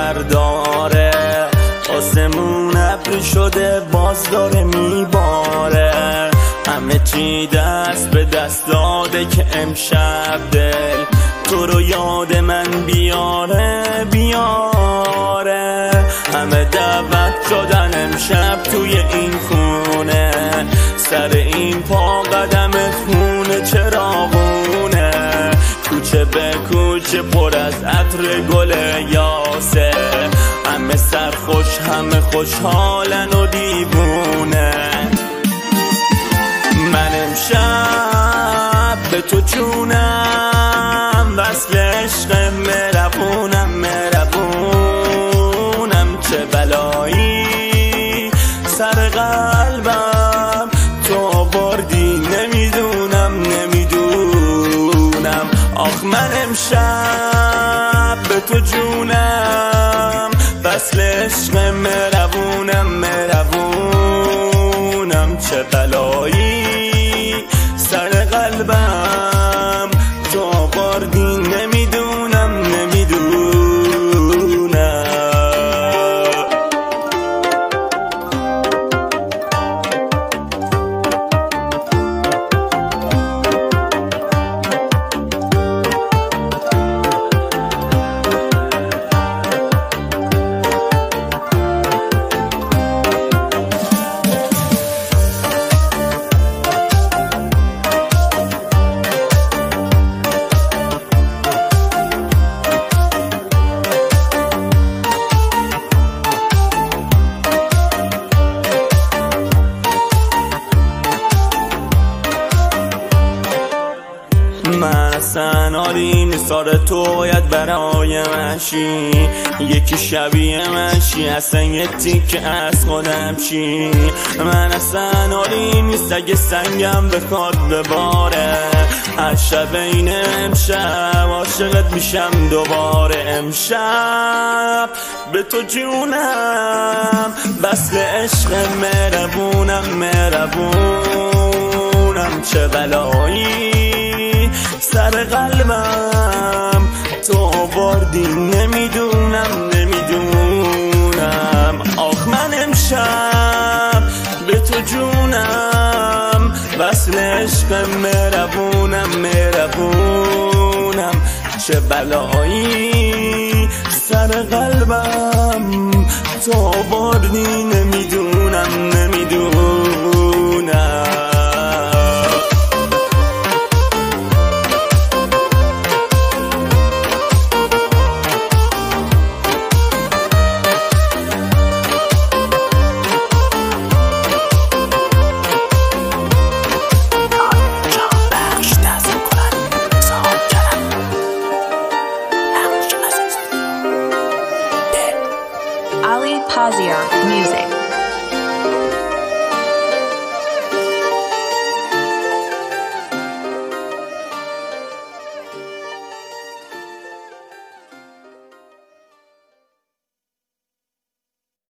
برداره، آسمون ابری شده باز داره میباره، همه چی دست به دست داده که امشب دل تو رو یاد من بیاره بیاره. همه دعوت شدن امشب توی این خونه، سر این پا قدمت خونه چراغونه، کوچه به کوچه پر از عطر گل یاسه، همه سرخوش همه خوشحالن و دیوونه. من امشب به تو چونم، وصل عشق مهربونم مهربونم، چه بلایی سر قلبم تو آوردی نمیدونم نمیدونم. آخ من امشب به تو جونم، وصل عشق مهربونم مهربونم، چه بلایی سر قلبم تو آوردی نمیدونم نمیدونم. من اصلا عالی نیستاره تو باید برای منشی، یکی شبیه منشی اصلا یه تیک از خودم شی. من اصلا عالی نیست اگه سنگم بخواد بباره، هر شب این امشب عاشقت میشم دوباره. امشب به تو جونم، وصل عشق مهربونم مهربونم، چه بلایی سر قلبم تو آوردی نمیدونم نمیدونم. آخ من امشب به تو جونم، وصل عشق مهربونم مهربونم، چه بلایی سر قلبم تو آوردی نمیدونم